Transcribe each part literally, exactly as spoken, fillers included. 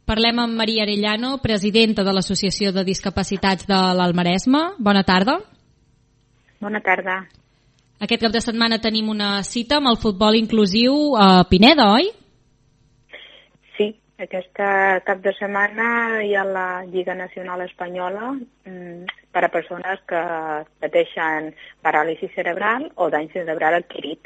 Parlem amb Maria Arellano, presidenta de l'Associació de Discapacitats de l'Alt Maresme. Bona tarda. Bona tarda. Aquest cap de setmana tenim una cita amb el futbol inclusiu a Pineda, oi? Sí, aquesta cap de setmana hi ha la Lliga Nacional Espanyola per a persones que pateixen paràlisi cerebral o dany cerebral adquirit.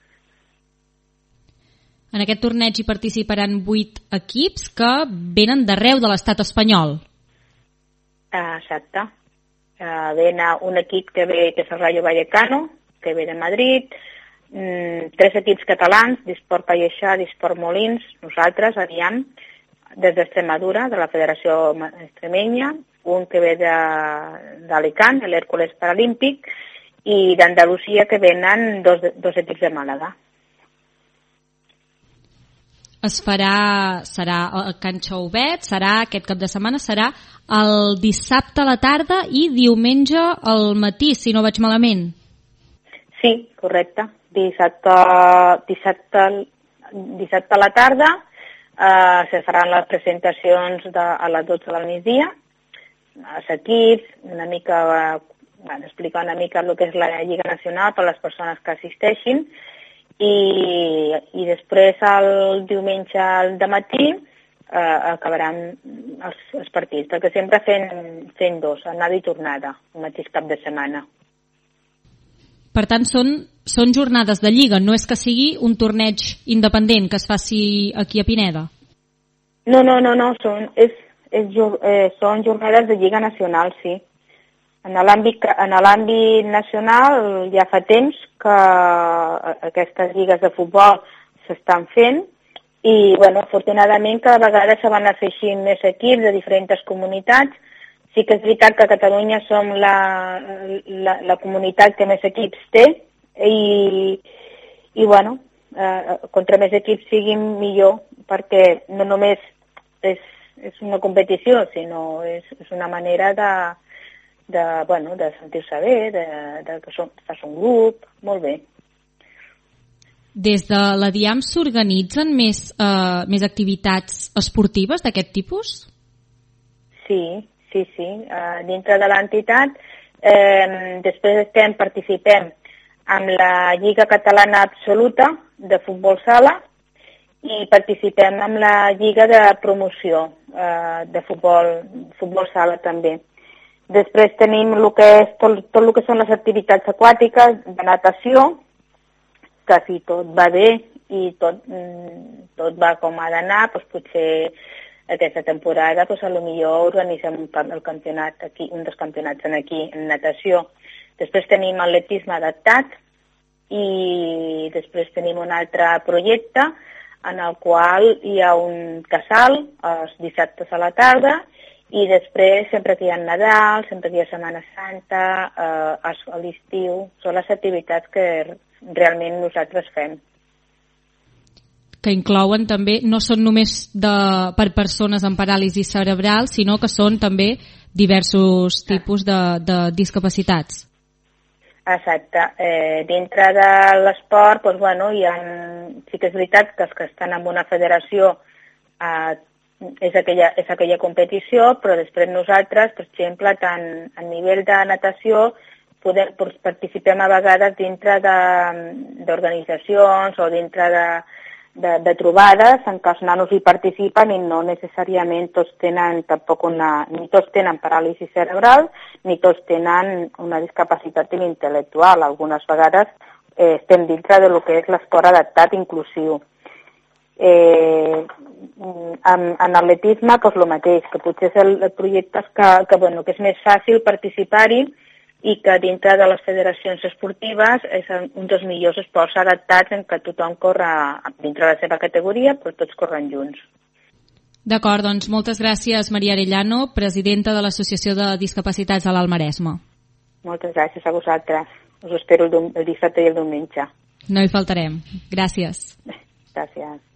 En aquest torneig hi participaran vuit equips que venen d'arreu de l'estat espanyol. Exacte. Uh, ven un equip que ve, que és el Rayo Vallecano, que ve de Madrid, mm, tres equips catalans, Disport Pallejà, Disport Molins, nosaltres, Aviam, des d'Extremadura, de la Federació Extremenya, un que ve d'Alicant, l'Hèrcules Paralímpic, i d'Andalusia, que venen dos, dos equips de Màlaga. Es farà, serà a Can Chauvet, serà aquest cap de setmana, serà el dissabte a la tarda i diumenge al matí, si no vaig malament. Sí, correcte. Dissabte, dissabte, dissabte a la tarda eh, se faran les presentacions de, a les dotze del migdia, els equips, una mica, eh, bueno, explicar una mica el que és la Lliga Nacional per a les persones que assisteixin, i, i després el diumenge al dematí eh, acabaran els, els partits, perquè sempre fent, fent dos, anada i tornada, el mateix cap de setmana. Per tant, són, són jornades de Lliga, no és que sigui un torneig independent que es faci aquí a Pineda? No, no, no, no són, és, és, eh, són jornades de Lliga Nacional, sí. En l'àmbit en l'àmbit nacional ja fa temps que aquestes lligues de futbol s'estan fent i, bueno, afortunadament cada vegada se van afegint més equips de diferents comunitats. Sí que és veritat que a Catalunya som la, la, la comunitat que més equips té i, i bueno, eh, contra més equips siguin millor, perquè no només és, és una competició, sinó és, és una manera de de, bueno, de sentir-se bé, de, de que som, fas un grup, molt bé. Des de la DIAM s'organitzen més, eh, més activitats esportives d'aquest tipus? Sí, sí, sí. Uh, dintre de l'entitat, eh, després estem, participem amb la Lliga Catalana Absoluta de Futbol Sala i participem amb la Lliga de Promoció eh, de futbol, futbol sala també. Després tenim el que és tot, tot el que són les activitats aquàtiques de natació, que si tot va bé i tot, tot va com ha d'anar, doncs potser aquesta temporada doncs, a lo millor organitzem un, el campionat aquí, un dels campionats en aquí en natació. Després tenim atletisme adaptat i després tenim un altre projecte en el qual hi ha un casal els dissabtes a la tarda i després, sempre que hi ha Nadal, sempre que hi ha Setmana Santa, eh, a l'estiu, són les activitats que realment nosaltres fem. Que inclouen també, no són només de, per persones amb paràlisi cerebral, sinó que són també diversos tipus de, de discapacitats. Exacte. Eh, dintre de l'esport, doncs, bueno, hi ha, sí que és veritat que els que estan en una federació eh, És aquella, és aquella competició, però després nosaltres, per exemple, tant a nivell de natació, podem, participem a vegades dintre d'organitzacions o dintre de, de, de trobades en què els nanos hi participen i no necessàriament tots tenen tampoc una, ni tots tenen paràlisi cerebral, ni tots tenen una discapacitat intel·lectual. Algunes vegades eh, estem dintre de lo que és l'esport adaptat inclusiu. Eh, en, en atletisme doncs el mateix, que potser és el, el projecte que, que, bueno, que és més fàcil participar-hi i que dintre de les federacions esportives és un dels millors esports adaptats en què tothom corre dintre de la seva categoria, però tots corren junts. D'acord, doncs moltes gràcies Maria Arellano, presidenta de l'Associació de Discapacitats de l'Alt Maresme. Moltes gràcies a vosaltres. Us espero el, el dissabte i el diumenge. No hi faltarem. Gràcies. Gràcies.